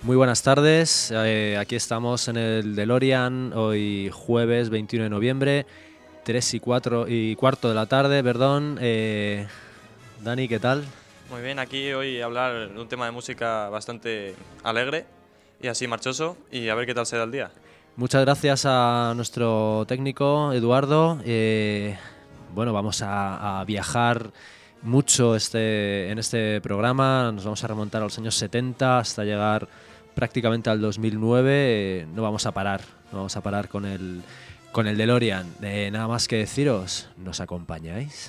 Muy buenas tardes, aquí estamos en el DeLorean, hoy jueves 21 de noviembre, 3:04 de la tarde, perdón. Dani, ¿qué tal? Muy bien, aquí hoy hablar de un tema de música bastante alegre y así marchoso, y a ver qué tal se da el día. Muchas gracias a nuestro técnico Eduardo. Bueno, vamos a viajar mucho en este programa, nos vamos a remontar a los años 70 hasta llegar prácticamente al 2009. No vamos a parar con el DeLorean. Nada más que deciros, ¿nos acompañáis?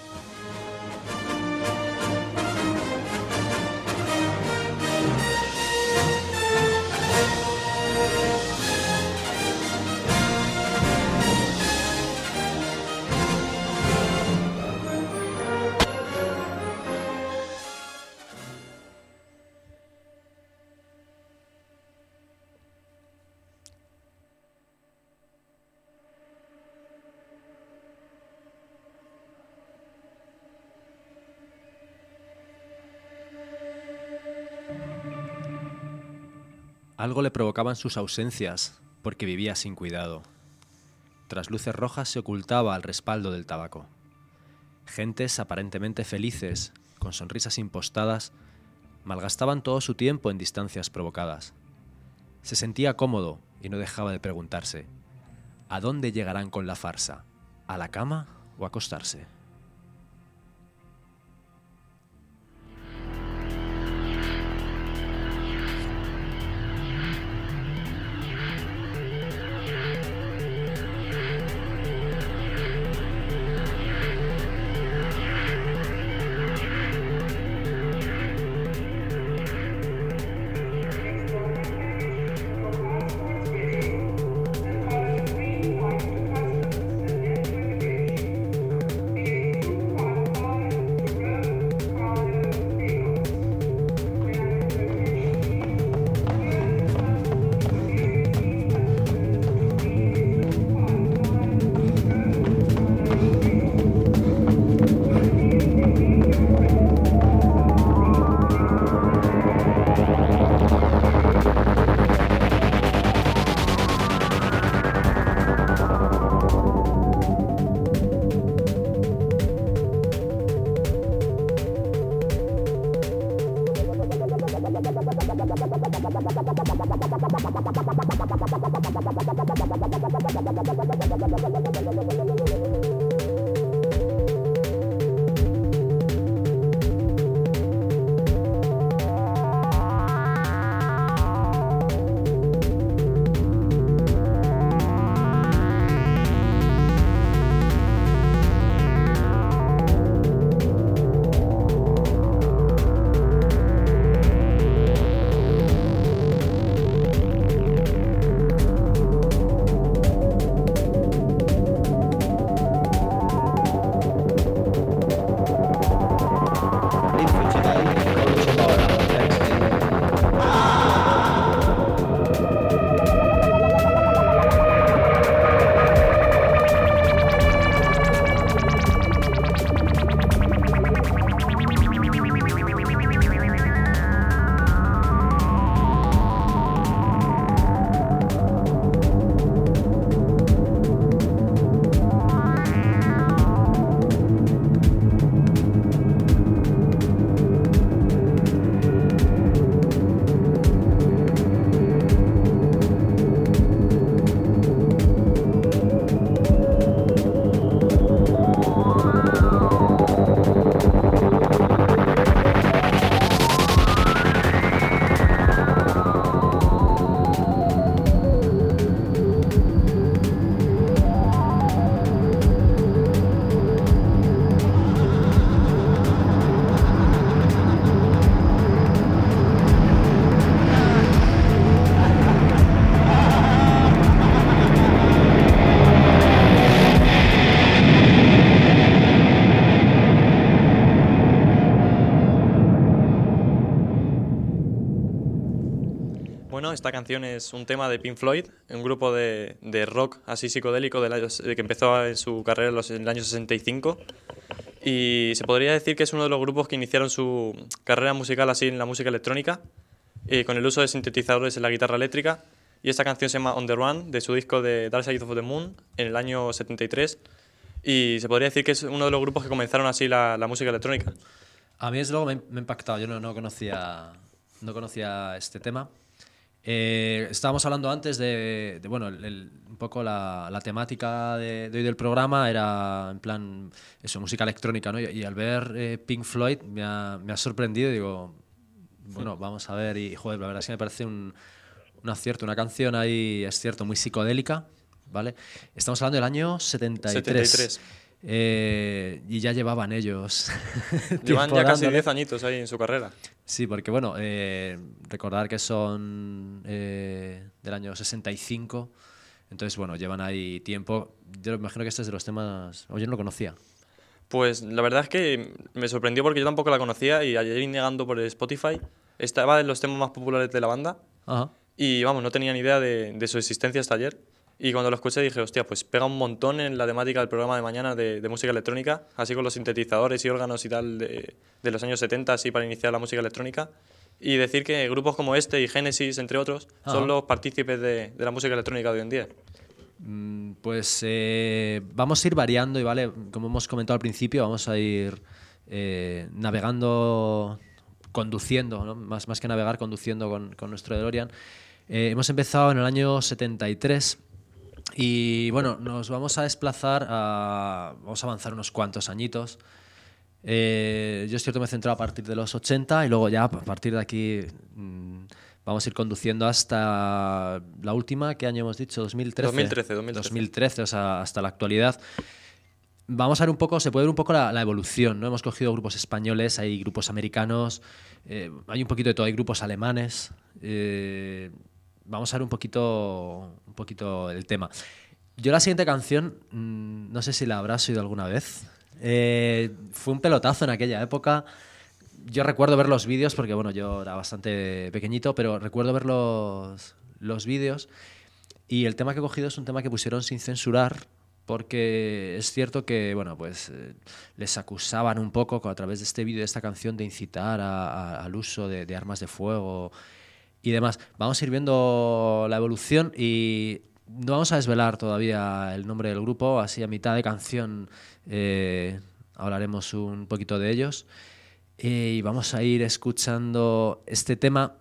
Algo le provocaban sus ausencias, porque vivía sin cuidado. Tras luces rojas se ocultaba al respaldo del tabaco. Gentes aparentemente felices, con sonrisas impostadas, malgastaban todo su tiempo en distancias provocadas. Se sentía cómodo y no dejaba de preguntarse: ¿a dónde llegarán con la farsa? ¿A la cama o a acostarse? Bueno, esta canción es un tema de Pink Floyd, un grupo de rock así psicodélico que empezó en su carrera en el año 65, y se podría decir que es uno de los grupos que iniciaron su carrera musical así en la música electrónica, con el uso de sintetizadores en la guitarra eléctrica. Y esta canción se llama On The Run, de su disco de Dark Side of the Moon, en el año 73. Y se podría decir que es uno de los grupos que comenzaron así la música electrónica. A mí desde luego me ha impactado, yo no conocía este tema. Estábamos hablando antes de bueno, un poco la temática de hoy del programa era en plan eso, música electrónica, ¿no? Y al ver Pink Floyd me ha sorprendido y digo, bueno, vamos a ver, y joder, la verdad es que me parece un acierto, una canción ahí, es cierto, muy psicodélica, ¿vale? Estamos hablando del año 73. Y ya llevaban ellos. Llevan ya casi 10 añitos ahí en su carrera. Sí, porque bueno, recordar que son del año 65, entonces bueno, llevan ahí tiempo. Yo imagino que este es de los temas... Yo no lo conocía. Pues la verdad es que me sorprendió porque yo tampoco la conocía y ayer indagando por Spotify estaba en los temas más populares de la banda. Ajá. Y vamos, no tenía ni idea de su existencia hasta ayer. Y cuando lo escuché dije, hostia, pues pega un montón en la temática del programa de mañana de música electrónica, así con los sintetizadores y órganos y tal de los años 70, así para iniciar la música electrónica. Y decir que grupos como este y Genesis, entre otros, son los partícipes de la música electrónica de hoy en día. Pues vamos a ir variando y vale, como hemos comentado al principio, vamos a ir navegando, conduciendo, ¿no? Más que navegar, conduciendo con nuestro DeLorean. Hemos empezado en el año 73 y bueno, nos vamos a desplazar vamos a avanzar unos cuantos añitos. Yo es cierto me he centrado a partir de los 80 y luego ya a partir de aquí vamos a ir conduciendo hasta la última, ¿qué año hemos dicho? 2013. 2013, o sea, hasta la actualidad. Vamos a ver un poco, se puede ver un poco la evolución, ¿no? Hemos cogido grupos españoles, hay grupos americanos, hay un poquito de todo, hay grupos alemanes. Vamos a ver un poquito el tema. Yo la siguiente canción, no sé si la habrás oído alguna vez. Fue un pelotazo en aquella época. Yo recuerdo ver los vídeos, porque bueno, yo era bastante pequeñito, pero recuerdo ver los vídeos. Y el tema que he cogido es un tema que pusieron sin censurar, porque es cierto que bueno, pues les acusaban un poco a través de este vídeo, de esta canción, de incitar al uso de armas de fuego y demás. Vamos a ir viendo la evolución y no vamos a desvelar todavía el nombre del grupo, así a mitad de canción hablaremos un poquito de ellos y vamos a ir escuchando este tema.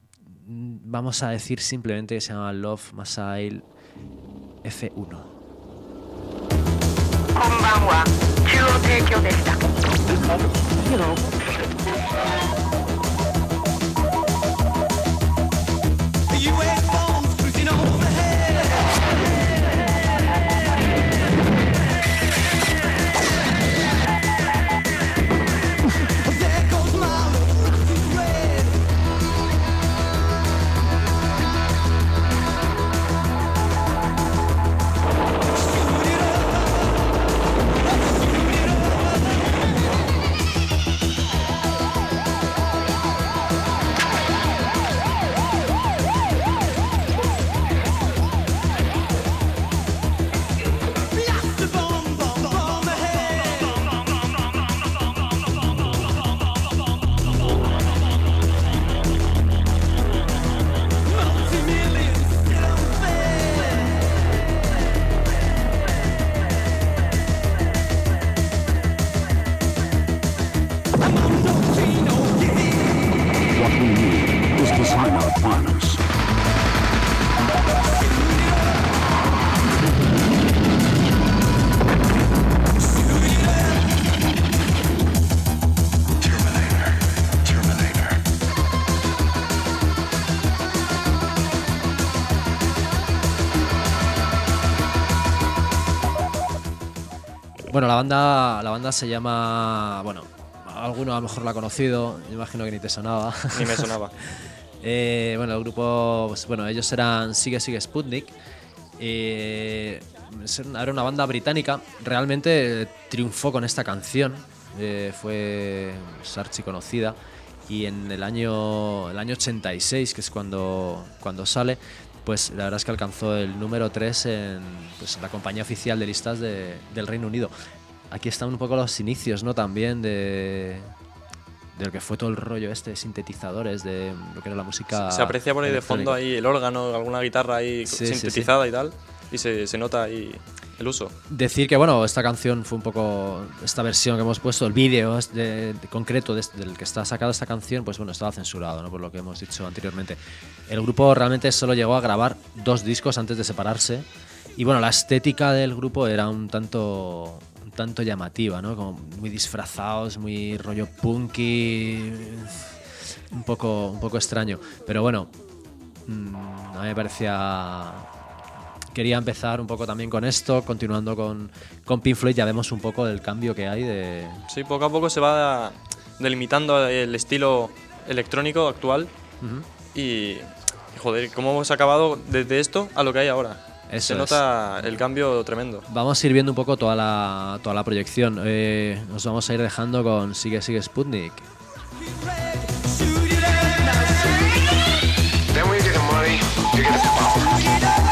Vamos a decir simplemente que se llama Love Missile F1. こんばんは、中央提供でした。 Bueno, la banda se llama... Bueno, alguno a lo mejor la ha conocido, yo imagino que ni te sonaba. Ni me sonaba. Bueno, el grupo... Pues, bueno, ellos eran Sigue Sigue Sputnik. Era una banda británica. Realmente triunfó con esta canción. Fue archiconocida. Y en el año 86, que es cuando sale, pues la verdad es que alcanzó el número 3 en la compañía oficial de listas del Reino Unido. Aquí están un poco los inicios, ¿no? También de lo que fue todo el rollo de sintetizadores, de lo que era la música. Se aprecia por ahí de electrónica. fondo ahí el órgano, alguna guitarra ahí sintetizada y tal, y se nota ahí el uso. Decir que, bueno, esta canción fue un poco, esta versión que hemos puesto, el vídeo concreto del que está sacada esta canción, pues bueno, estaba censurado, ¿no? Por lo que hemos dicho anteriormente. El grupo realmente solo llegó a grabar 2 discos antes de separarse, y bueno, la estética del grupo era un tanto llamativa, ¿no? Como muy disfrazados, muy rollo punky, un poco extraño, pero bueno, a mí me parecía. Quería empezar un poco también con esto, continuando con Pink Floyd. Ya vemos un poco del cambio que hay de... Sí, poco a poco se va delimitando el estilo electrónico actual. Y joder, cómo hemos acabado desde esto a lo que hay ahora. Eso se nota el cambio tremendo. Vamos a ir viendo un poco toda la proyección. Nos vamos a ir dejando con Sigue Sigue Sputnik. Then when you get the money, you get the power.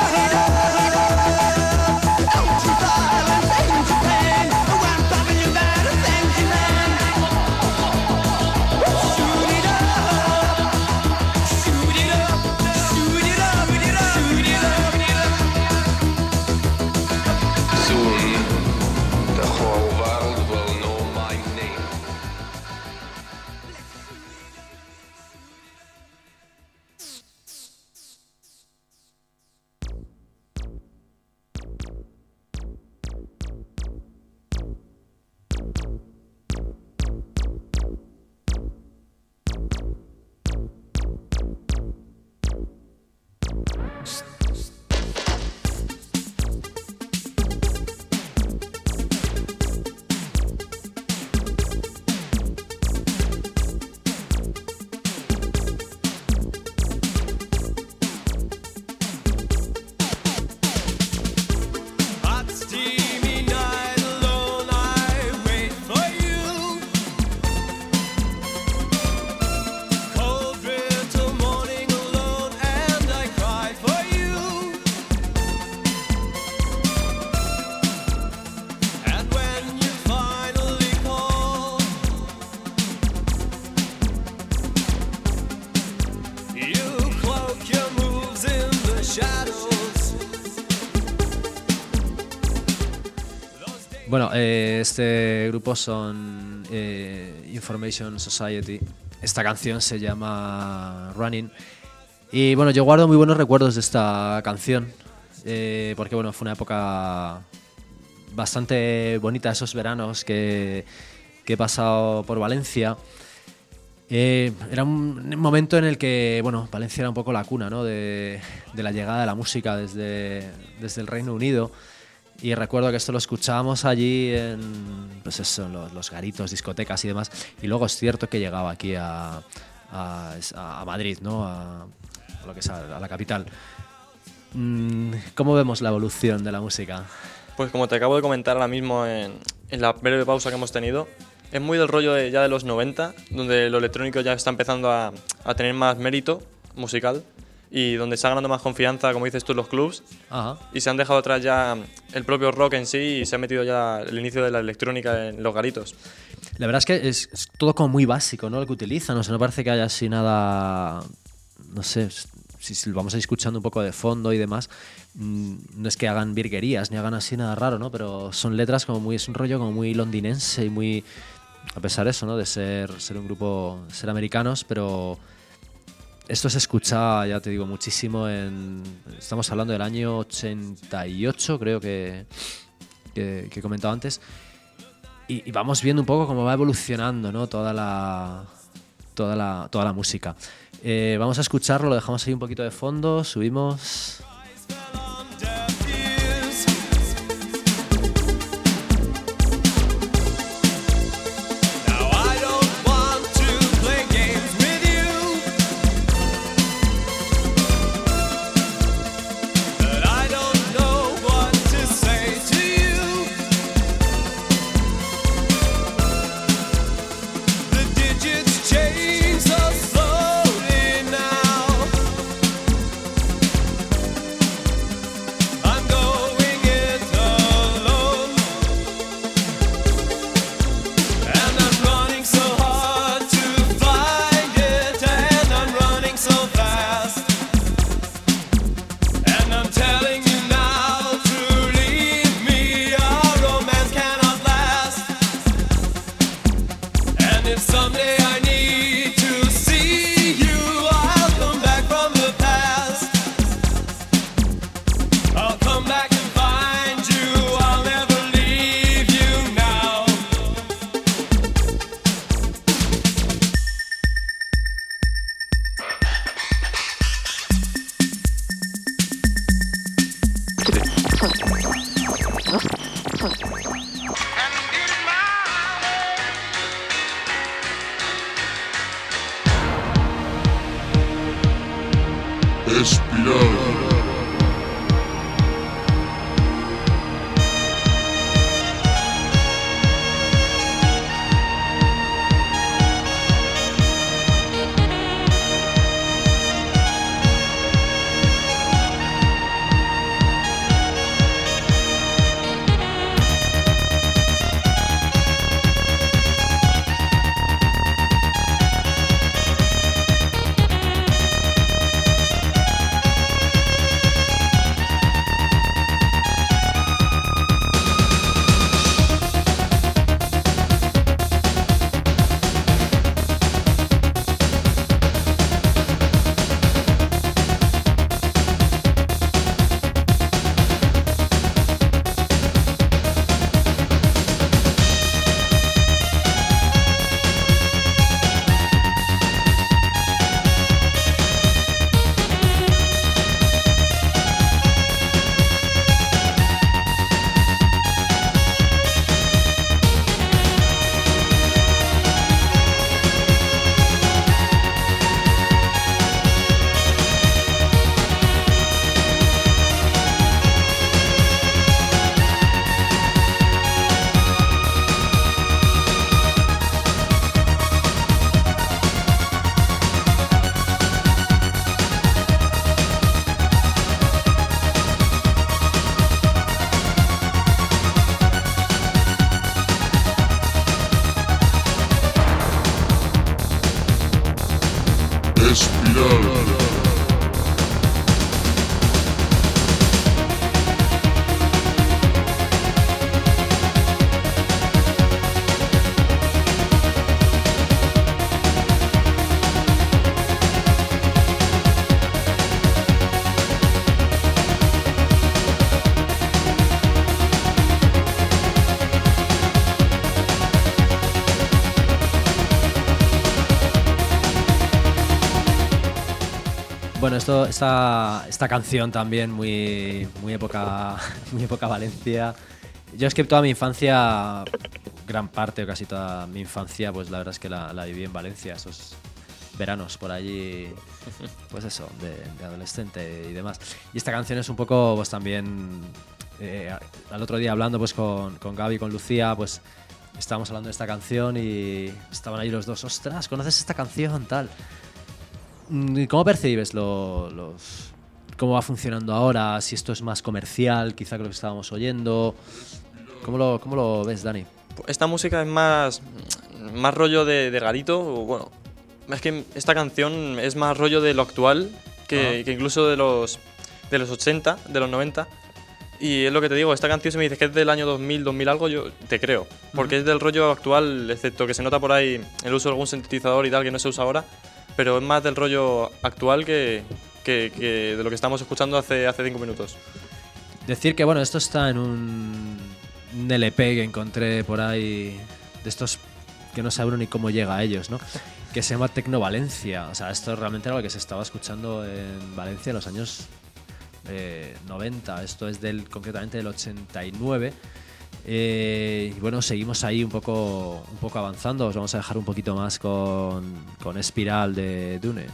Bueno, este grupo son Information Society. Esta canción se llama Running. Y bueno, yo guardo muy buenos recuerdos de esta canción. Porque bueno, fue una época bastante bonita, esos veranos que he pasado por Valencia. Era un momento en el que, bueno, Valencia era un poco la cuna, ¿no? de la llegada de la música desde el Reino Unido. Y recuerdo que esto lo escuchábamos allí en, pues eso, los garitos, discotecas y demás. Y luego es cierto que llegaba aquí a Madrid, ¿no? A lo que es a la capital. ¿Cómo vemos la evolución de la música? Pues como te acabo de comentar ahora mismo en la breve pausa que hemos tenido, es muy del rollo ya de los 90, donde lo electrónico ya está empezando a tener más mérito musical y donde está ganando más confianza, como dices tú, los clubs. Ajá. Y se han dejado atrás ya el propio rock en sí y se ha metido ya el inicio de la electrónica en los garitos. La verdad es que es todo como muy básico, ¿no? Lo que utilizan, o sea, no parece que haya así nada, no sé, si lo vamos a ir escuchando un poco de fondo y demás, no es que hagan virguerías ni hagan así nada raro, ¿no? Pero son letras como muy, es un rollo como muy londinense y muy, a pesar de eso, ¿no? De ser un grupo, ser americanos, pero esto se escucha, ya te digo, muchísimo estamos hablando del año 88, creo que he comentado antes, y vamos viendo un poco cómo va evolucionando, ¿no? toda la música. Vamos a escucharlo, lo dejamos ahí un poquito de fondo, subimos. Espiral. Espiral. Bueno, esta canción también muy época Valencia. Yo es que toda mi infancia, gran parte o casi toda mi infancia, pues la verdad es que la viví en Valencia, esos veranos por allí, pues eso, de adolescente y demás. Y esta canción es un poco, pues también, al otro día hablando pues con Gaby, con Lucía, pues estábamos hablando de esta canción y estaban ahí los dos, ostras, ¿conoces esta canción? Tal. ¿Cómo percibes cómo va funcionando ahora? Si esto es más comercial, quizá que lo que estábamos oyendo. ¿Cómo lo ves, Dani? Esta música es más rollo de garito. Bueno, es que esta canción es más rollo de lo actual que incluso de los 80, de los 90. Y es lo que te digo, esta canción si me dices que es del año 2000, 2000 algo, yo te creo. Porque es del rollo actual, excepto que se nota por ahí el uso de algún sintetizador y tal que no se usa ahora. Pero es más del rollo actual que de lo que estamos escuchando hace 5 minutos. Decir que, bueno, esto está en un LP que encontré por ahí, de estos que no saben ni cómo llega a ellos, ¿no? Que se llama Tecno Valencia. O sea, esto realmente era lo que se estaba escuchando en Valencia en los años 90. Esto es concretamente del 89. Y bueno, seguimos ahí un poco avanzando. Os vamos a dejar un poquito más con Espiral de Dune.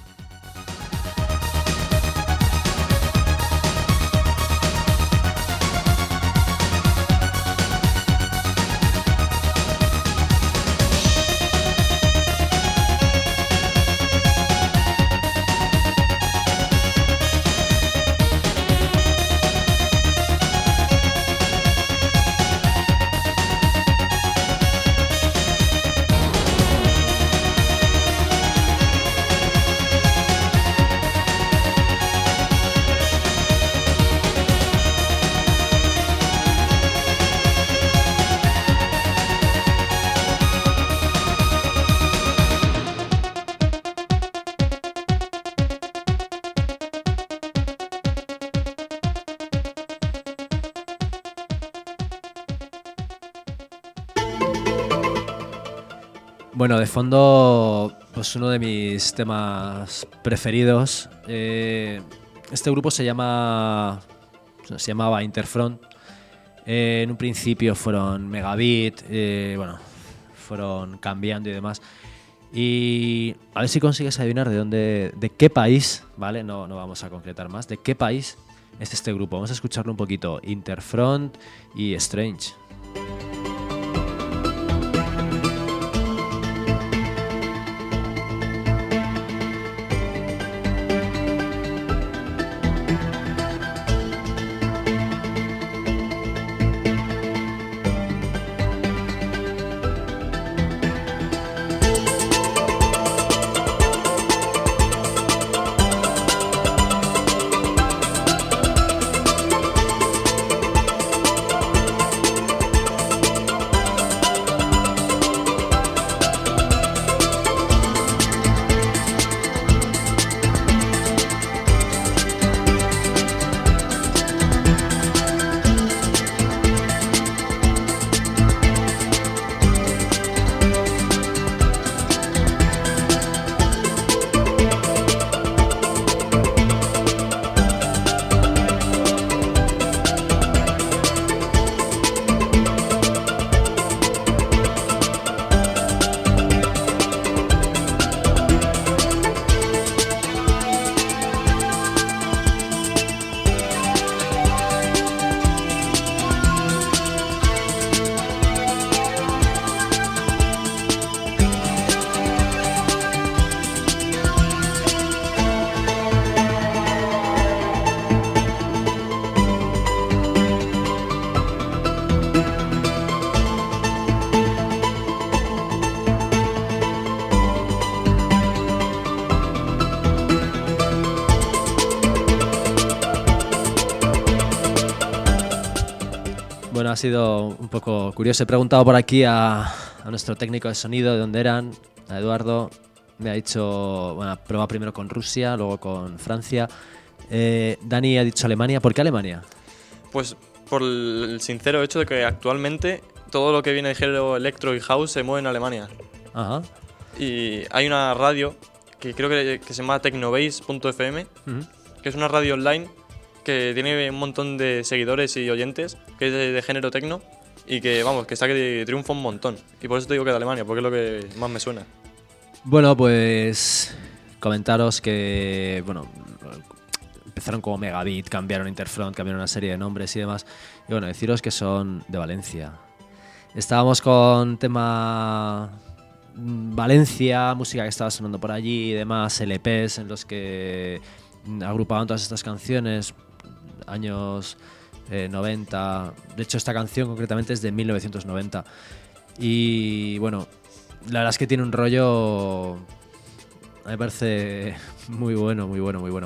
Bueno, de fondo, pues uno de mis temas preferidos. Este grupo se llamaba Interfront. En un principio fueron Megabit, bueno, fueron cambiando y demás. Y a ver si consigues adivinar de qué país, ¿vale? No vamos a concretar más. ¿De qué país es este grupo? Vamos a escucharlo un poquito. Interfront y Strange. Bueno, ha sido un poco curioso. He preguntado por aquí a nuestro técnico de sonido de dónde eran, a Eduardo. Me ha dicho, bueno, prueba primero con Rusia, luego con Francia. Dani ha dicho Alemania. ¿Por qué Alemania? Pues por el sincero hecho de que actualmente todo lo que viene de género electro y house se mueve en Alemania. Ajá. Y hay una radio que creo que se llama Technobase.fm, que es una radio online que tiene un montón de seguidores y oyentes, que es de género techno, y que, vamos, que está que triunfa un montón. Y por eso te digo que de Alemania, porque es lo que más me suena. Bueno, pues comentaros que, bueno, empezaron como Megabit, cambiaron Interfront, cambiaron una serie de nombres y demás. Y bueno, deciros que son de Valencia. Estábamos con tema Valencia, música que estaba sonando por allí y demás, LPs en los que agrupaban todas estas canciones, años 90. De hecho, esta canción concretamente es de 1990. Y bueno, la verdad es que tiene un rollo, me parece muy bueno, muy bueno, muy bueno.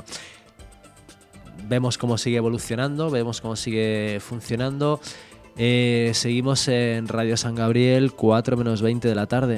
Vemos cómo sigue evolucionando, vemos cómo sigue funcionando. Seguimos en Radio San Gabriel, 4 menos 20 de la tarde.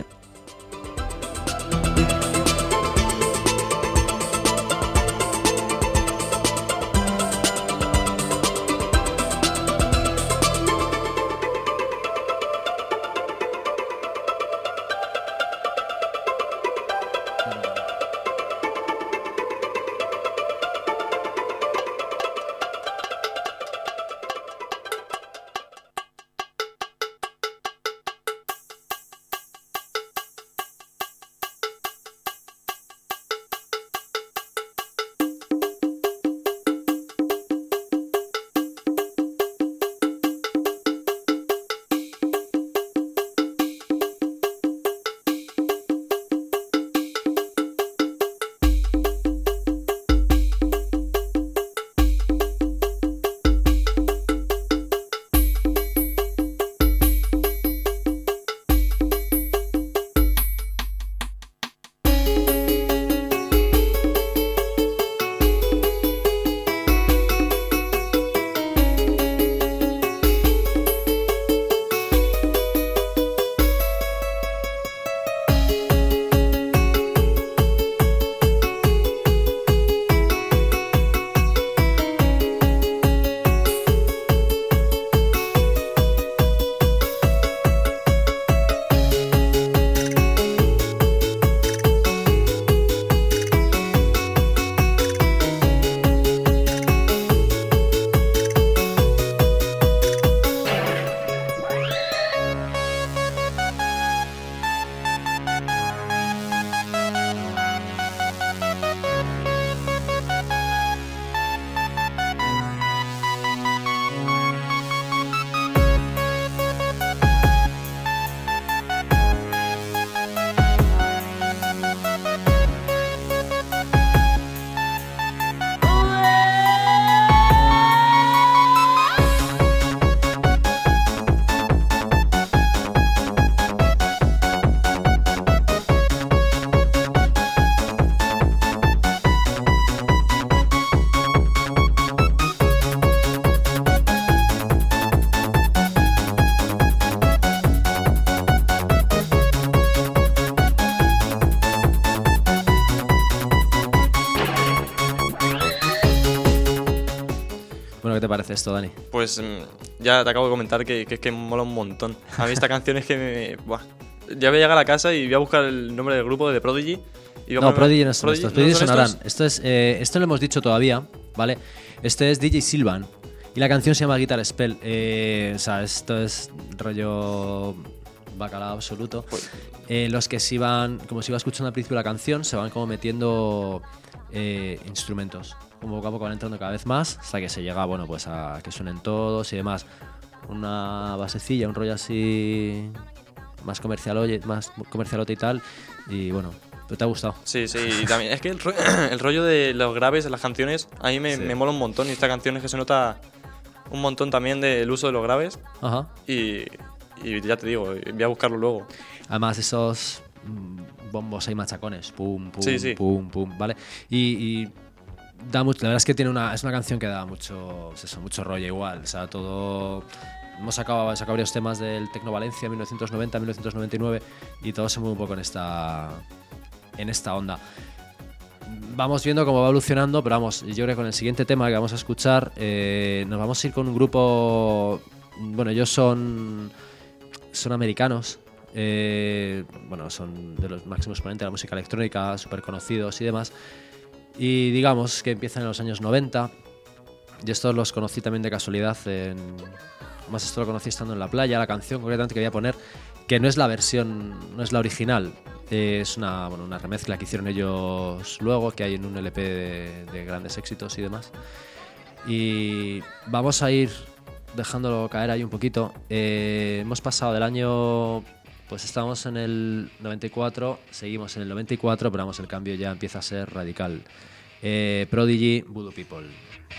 ¿qué te parece esto, Dani? Pues ya te acabo de comentar que es que mola un montón. A mí esta canción es que buah. Ya voy a llegar a casa y voy a buscar el nombre del grupo de The Prodigy. Y No, Prodigy no son estos. Prodigy son sonarán. estos. Esto lo hemos dicho todavía, ¿vale? Este es DJ Sylvan y la canción se llama Guitar Spell. O sea, esto es rollo bacalao absoluto. Pues- Los que se iban, como se iba escuchando al principio la canción, se van como metiendo instrumentos. Como poco a poco van entrando cada vez más hasta que se llega, bueno, pues a que suenen todos y demás. Una basecilla, un rollo así más comercialote y tal. Y bueno, ¿te ha gustado? Sí, sí, y también es que el rollo de los graves en las canciones a mí Sí. me mola un montón. Y esta canción es que se nota un montón también del uso de los graves. Ajá. Y ya te digo, voy a buscarlo luego. Además, esos bombos ahí machacones, pum, pum, Sí, sí. pum, pum, ¿vale? Y da mucho, la verdad es que es una canción que da mucho, pues eso, mucho rollo igual, o sea, todo. Hemos sacado varios temas del Tecno Valencia 1990, 1999 y todo se mueve un poco en esta onda. Vamos viendo cómo va evolucionando, pero vamos, yo creo que con el siguiente tema que vamos a escuchar nos vamos a ir con un grupo, bueno, ellos son americanos, bueno, son de los máximos exponentes de la música electrónica, súper conocidos y demás, y digamos que empiezan en los años 90, y estos los conocí también de casualidad, más esto lo conocí estando en la playa, la canción concretamente que voy a poner, que no es la versión, no es la original, es una remezcla que hicieron ellos luego, que hay en un LP de grandes éxitos y demás. Y vamos a ir dejándolo caer ahí un poquito. Hemos pasado del año, pues estábamos en el 94, seguimos en el 94, pero vamos, el cambio ya empieza a ser radical. Prodigy, Voodoo People.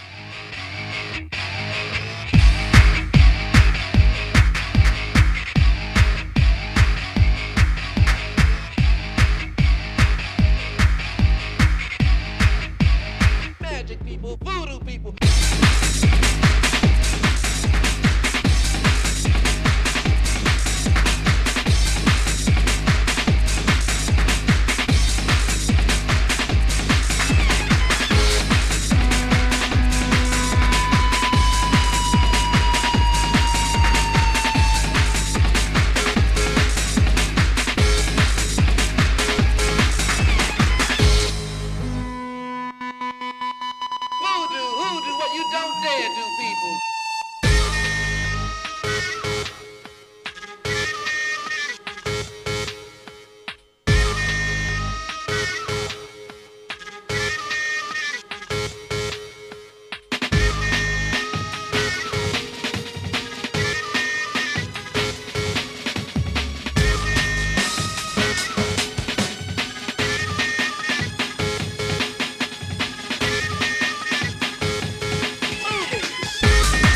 Magic people, voodoo people. Voodoo, hoodoo, what you don't dare do, people. Move it.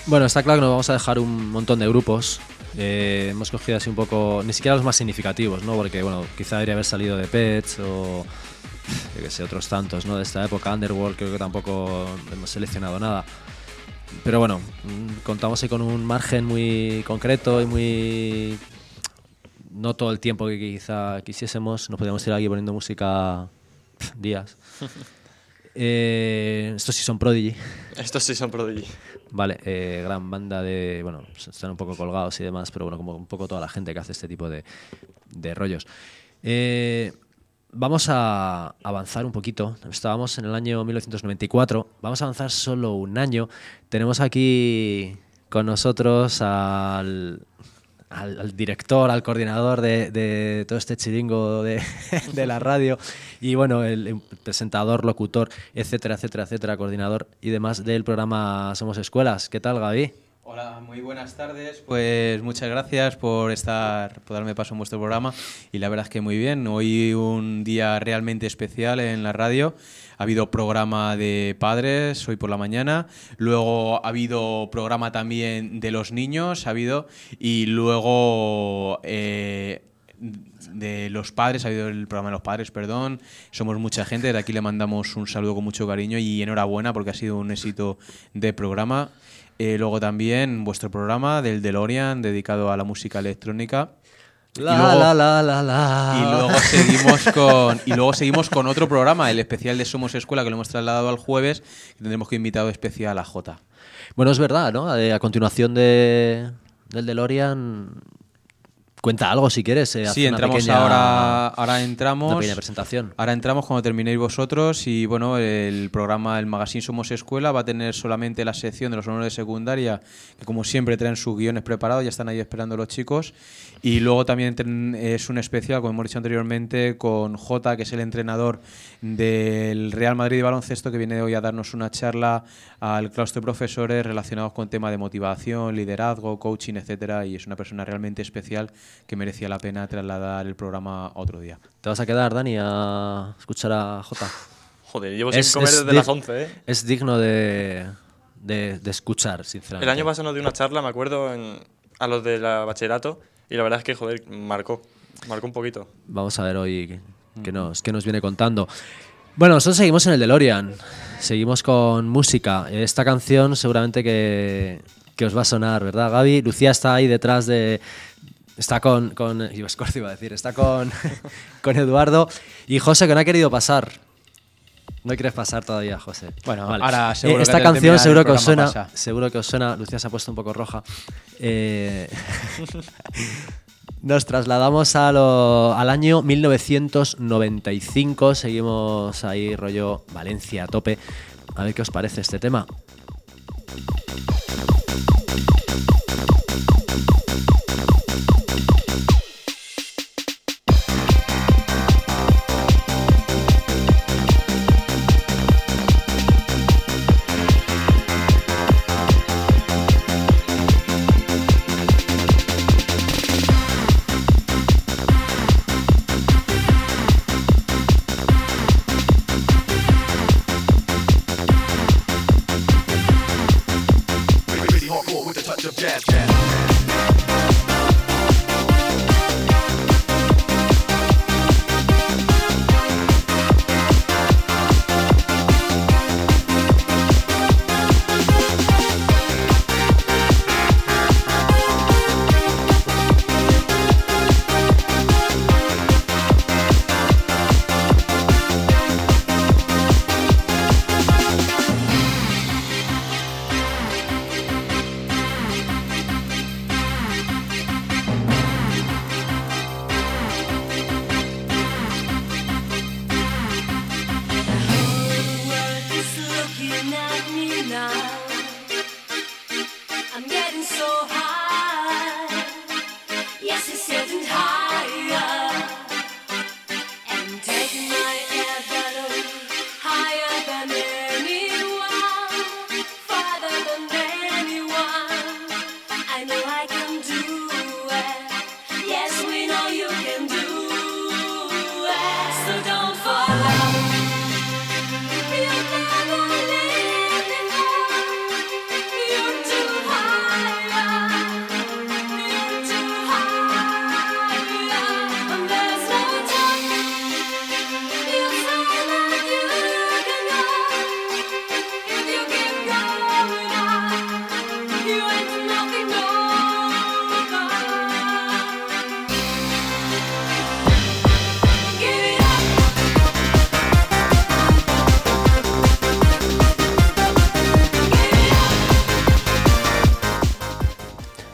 Bueno, está claro que nos vamos a dejar un montón de grupos. Hemos cogido así un poco, ni siquiera los más significativos, ¿no? Porque, bueno, quizá debería haber salido de Pets o, yo qué sé, otros tantos, ¿no? De esta época, Underworld, creo que tampoco hemos seleccionado nada. Pero bueno, contamos ahí con un margen muy concreto y muy... No todo el tiempo que quizá quisiésemos. Nos podríamos ir aquí poniendo música días. Estos sí son Prodigy. Estos sí son Prodigy. Vale, gran banda de... Bueno, están un poco colgados y demás, pero bueno, como un poco toda la gente que hace este tipo de rollos. Vamos a avanzar un poquito. Estábamos en el año 1994. Vamos a avanzar solo un año. Tenemos aquí con nosotros al director, al coordinador de todo este chiringo de la radio y bueno, el presentador, locutor, etcétera, etcétera, etcétera, coordinador y demás del programa Somos Escuelas. ¿Qué tal, Gaby? Hola, muy buenas tardes. Pues muchas gracias por darme paso en vuestro programa y la verdad es que muy bien. Hoy un día realmente especial en la radio. Ha habido programa de padres hoy por la mañana, luego ha habido programa también de los niños, y luego de los padres, ha habido el programa de los padres, perdón. Somos mucha gente, de aquí le mandamos un saludo con mucho cariño y enhorabuena porque ha sido un éxito de programa. Luego también vuestro programa del DeLorean dedicado a la música electrónica. Y luego seguimos con otro programa, el especial de Somos Escuela, que lo hemos trasladado al jueves, que tendremos que invitado especial a Jota. Bueno, es verdad, ¿no? A continuación del DeLorean, cuenta algo si quieres. Sí, entramos ahora entramos. Una pequeña presentación. Ahora entramos cuando terminéis vosotros y bueno, el programa, el magazine Somos Escuela va a tener solamente la sección de los honores de secundaria, que como siempre traen sus guiones preparados, ya están ahí esperando los chicos. Y luego también es un especial, como hemos dicho anteriormente, con Jota, que es el entrenador del Real Madrid de baloncesto, que viene hoy a darnos una charla al claustro de profesores relacionados con temas de motivación, liderazgo, coaching, etcétera. Y es una persona realmente especial que merecía la pena trasladar el programa otro día. ¿Te vas a quedar, Dani, a escuchar a Jota? Joder, llevo sin comer desde las 11, ¿eh? Es digno de escuchar, sinceramente. El año pasado nos dio una charla, me acuerdo, a los de la bachillerato, y la verdad es que, joder, marcó un poquito. Vamos a ver hoy qué nos viene contando. Bueno, nosotros seguimos en el DeLorean, seguimos con música. Esta canción seguramente que os va a sonar, ¿verdad, Gaby? Lucía está ahí detrás de... Está con Eduardo y José, que no ha querido pasar. No quieres pasar todavía, José. Bueno, vale. Ahora seguro esta canción seguro que os suena. Lucía se ha puesto un poco roja. Nos trasladamos al año 1995. Seguimos ahí rollo Valencia a tope. A ver qué os parece este tema.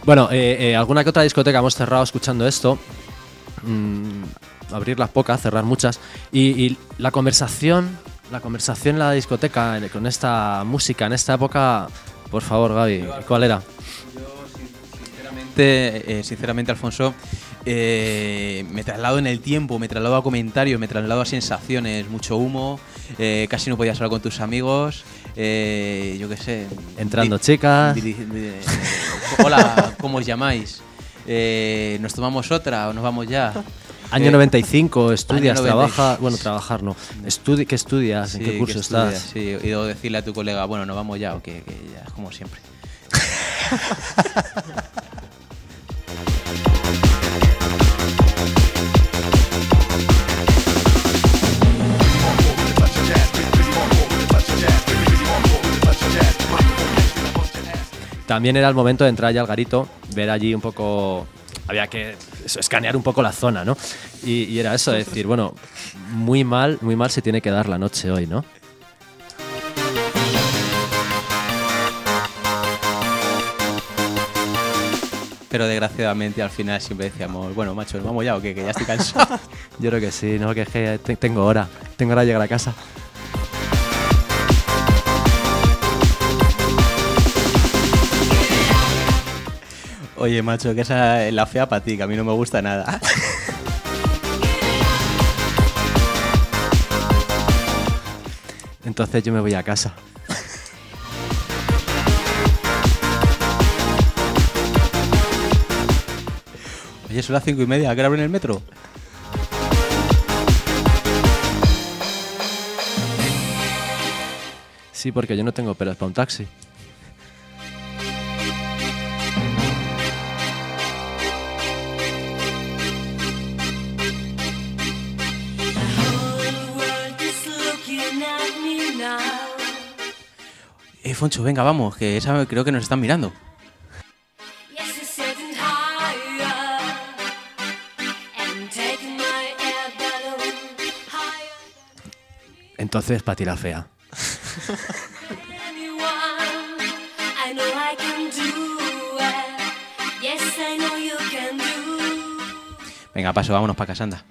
Bueno, alguna que otra discoteca hemos cerrado escuchando esto. Abrir las pocas, cerrar muchas. Y la conversación en la discoteca con esta música en esta época, por favor, Gaby, ¿cuál era? Sinceramente, Alfonso, me traslado en el tiempo, me traslado a comentarios, me traslado a sensaciones, mucho humo, casi no podías hablar con tus amigos, yo qué sé. Entrando chicas. Hola, ¿cómo os llamáis? ¿Nos tomamos otra o nos vamos ya? Año 95, estudias, año 90. trabajas. Bueno, trabajar no. ¿Qué estudias? ¿En qué curso estás? Sí, y luego decirle a tu colega, bueno, nos vamos ya o que ya es como siempre. También era el momento de entrar ya al garito, ver allí un poco. Había que escanear un poco la zona, ¿no? Y era eso, de decir, bueno, muy mal se tiene que dar la noche hoy, ¿no? Pero desgraciadamente al final siempre decíamos, bueno, macho, ¿nos vamos ya o qué? Que ya estoy cansado. Yo creo que sí, ¿no? Que es que tengo hora de llegar a casa. Oye, macho, que esa es la fea para ti, que a mí no me gusta nada. Entonces yo me voy a casa. Oye, son las 5:30, ¿a qué hora abren el metro? Sí, porque yo no tengo pelos para un taxi. Foncho, venga, vamos, que esa creo que nos están mirando. Entonces, para ti la fea. Venga, paso, vámonos para casa, anda.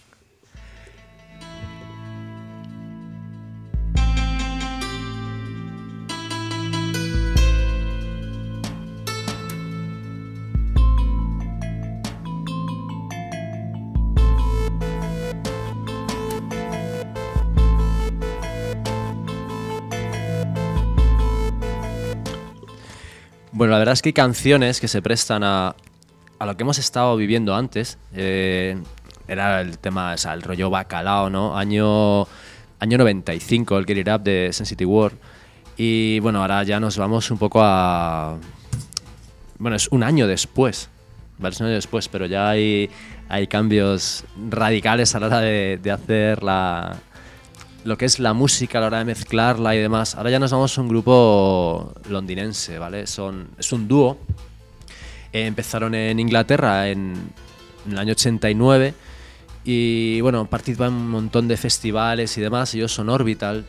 Bueno, la verdad es que hay canciones que se prestan a lo que hemos estado viviendo antes. Era el tema, o sea, el rollo bacalao, ¿no? Año 95, el Get It Up de Sensitive World. Y bueno, ahora ya nos vamos un poco a... Bueno, es un año después, ¿vale? Es un año después, pero ya hay cambios radicales a la hora de hacer lo que es la música, a la hora de mezclarla y demás. Ahora ya nos vamos a un grupo londinense, ¿vale? Es un dúo. Empezaron en Inglaterra en el año 89 y, bueno, participan en un montón de festivales y demás. Ellos son Orbital.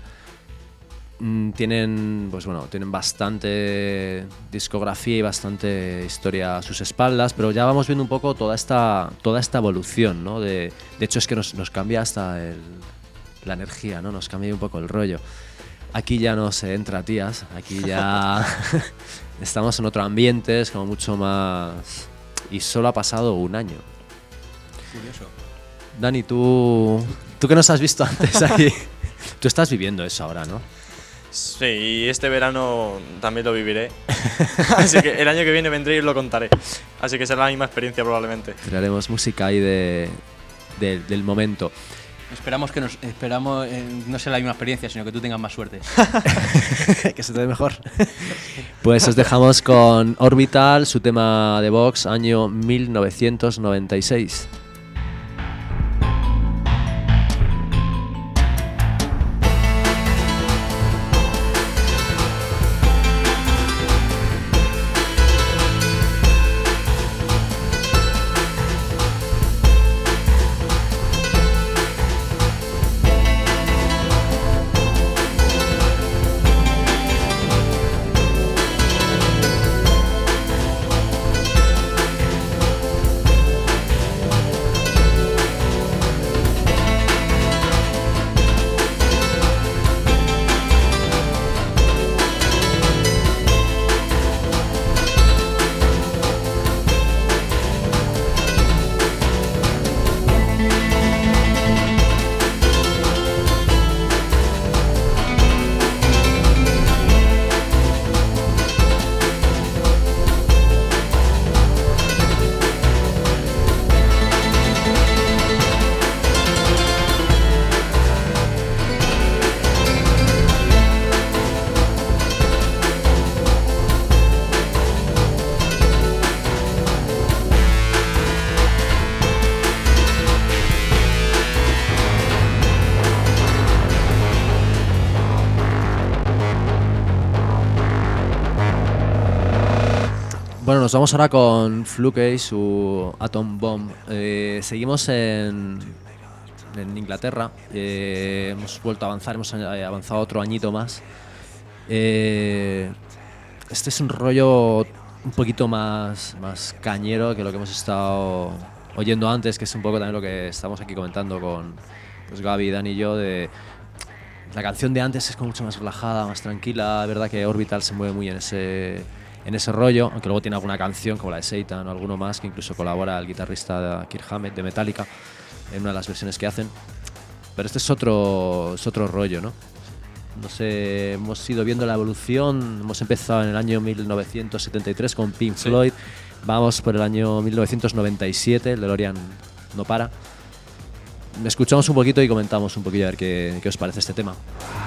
Tienen bastante discografía y bastante historia a sus espaldas, pero ya vamos viendo un poco toda esta evolución, ¿no? De hecho, es que nos cambia hasta la energía, ¿no? Nos cambia un poco el rollo. Aquí ya no se entra, tías. Aquí ya estamos en otro ambiente, es como mucho más... Y solo ha pasado un año. Curioso. Dani, tú que nos has visto antes aquí, tú estás viviendo eso ahora, ¿no? Sí, y este verano también lo viviré. Así que el año que viene vendré y os lo contaré. Así que será la misma experiencia probablemente. Crearemos música ahí del momento. Esperamos no sea la misma experiencia, sino que tú tengas más suerte. Que se te dé mejor. Pues os dejamos con Orbital, su tema de Vox, año 1996. Bueno, nos vamos ahora con Fluke y su Atom Bomb. Seguimos en Inglaterra. Hemos vuelto a avanzar, hemos avanzado otro añito más. Este es un rollo un poquito más cañero que lo que hemos estado oyendo antes, que es un poco también lo que estamos aquí comentando con pues Gaby, Dani y yo. La canción de antes es como mucho más relajada, más tranquila. La verdad que Orbital se mueve muy en ese rollo, aunque luego tiene alguna canción como la de Satan o alguno más que incluso colabora el guitarrista Kirk Hammett de Metallica en una de las versiones que hacen. Pero este es otro rollo, ¿no? No sé, hemos ido viendo la evolución. Hemos empezado en el año 1973 con Pink Floyd. Vamos por el año 1997, el DeLorean no para. Escuchamos un poquito y comentamos un poquillo a ver qué os parece este tema.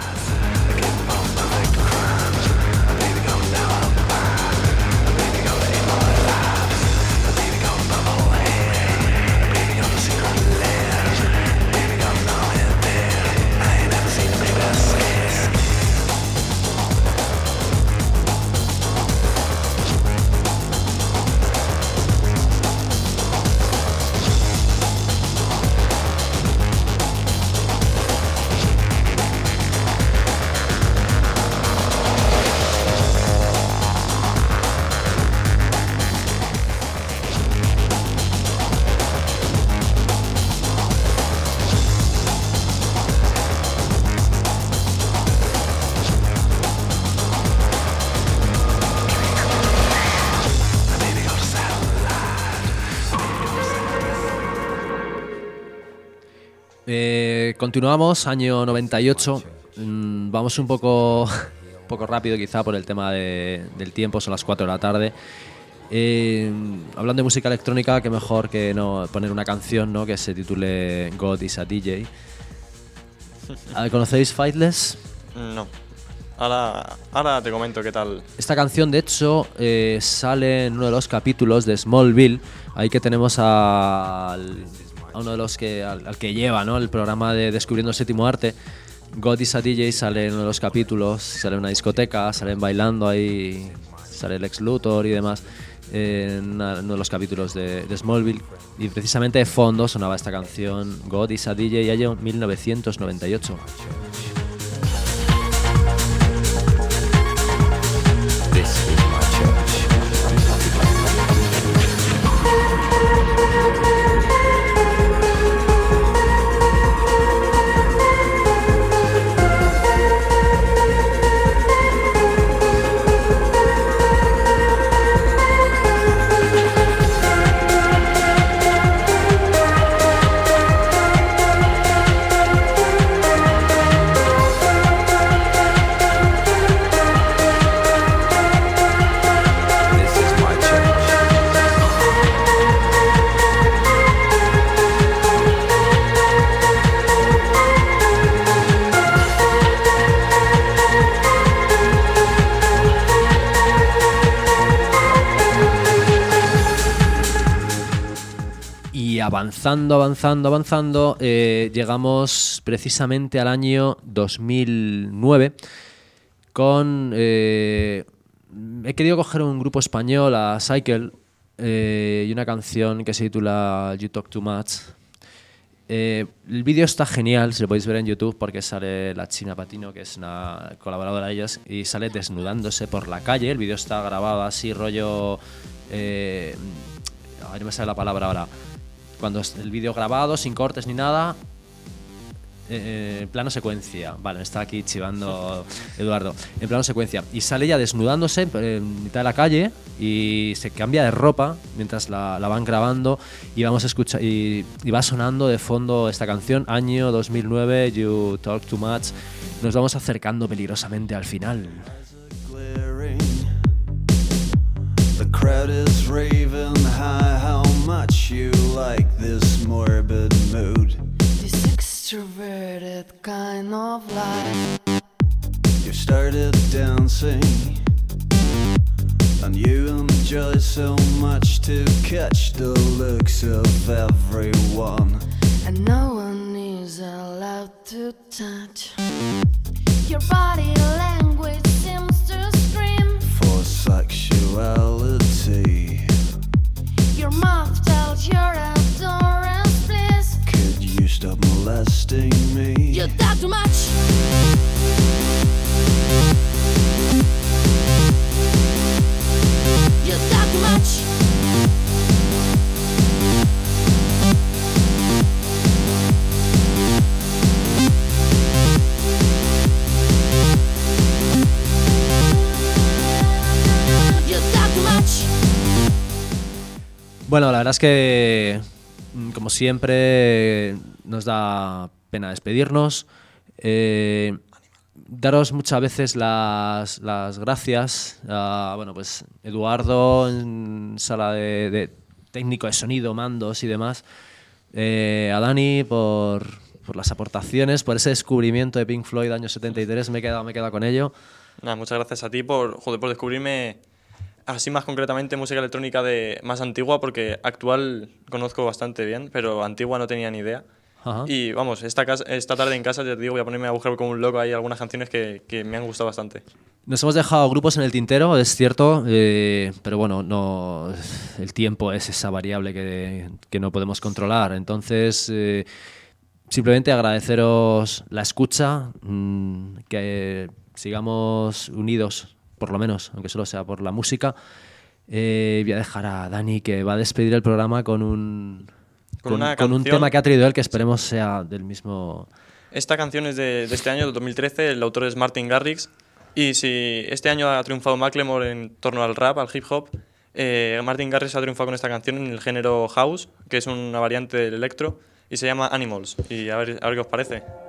Continuamos, año 98. Vamos un poco rápido quizá por el tema del tiempo, son las 4 de la tarde. Hablando de música electrónica, qué mejor que no poner una canción, ¿no?, que se titule God is a DJ. ¿Conocéis Faithless? No. Ahora te comento qué tal. Esta canción, de hecho, sale en uno de los capítulos de Smallville. Ahí que tenemos a uno de los al que lleva, ¿no?, el programa de Descubriendo el Séptimo Arte. God is a DJ sale en uno de los capítulos, sale en una discoteca, salen bailando ahí, sale Lex Luthor y demás en uno de los capítulos de Smallville. Y precisamente de fondo sonaba esta canción, God is a DJ, año 1998. Avanzando, llegamos precisamente al año 2009 con... he querido coger un grupo español, a Cycle, y una canción que se titula You Talk Too Much. El vídeo está genial, si lo podéis ver en YouTube, porque sale la China Patino, que es una colaboradora de ellas, y sale desnudándose por la calle. El vídeo está grabado así, rollo... no me sale la palabra ahora. Cuando el vídeo grabado, sin cortes ni nada, plano secuencia. Vale, me está aquí chivando Eduardo. En plano secuencia. Y sale ella desnudándose en mitad de la calle y se cambia de ropa mientras la van grabando y vamos a escuchar y va sonando de fondo esta canción, año 2009, You Talk Too Much. Nos vamos acercando peligrosamente al final. The crowd is raving high how much you like this morbid mood. This extroverted kind of life. You started dancing and you enjoy so much to catch the looks of everyone. And no one is allowed to touch. Your body language seems to scream for sexuality. stop molesting me. You talk too much. You talk too much. You talk too much. Bueno, la verdad es que, como siempre, nos da pena despedirnos. Daros muchas veces las gracias a, bueno, pues Eduardo en sala de técnico de sonido, mandos y demás, a Dani por las aportaciones, por ese descubrimiento de Pink Floyd año 73, me he quedado con ello. Nada, muchas gracias a ti por descubrirme así más concretamente música electrónica más antigua, porque actual conozco bastante bien, pero antigua no tenía ni idea. Ajá. Y vamos, esta tarde en casa, ya te digo, voy a ponerme a buscar como un loco ahí algunas canciones que me han gustado bastante. Nos hemos dejado grupos en el tintero, es cierto, pero bueno, no, el tiempo es esa variable que no podemos controlar. Entonces, simplemente agradeceros la escucha, que sigamos unidos, por lo menos, aunque solo sea por la música. Voy a dejar a Dani, que va a despedir el programa con un tema que ha traído él, que esperemos sea del mismo. Esta canción es de este año, de 2013, el autor es Martin Garrix, y si este año ha triunfado Macklemore en torno al rap, al hip hop, Martin Garrix ha triunfado con esta canción en el género house, que es una variante del electro, y se llama Animals, y a ver qué os parece.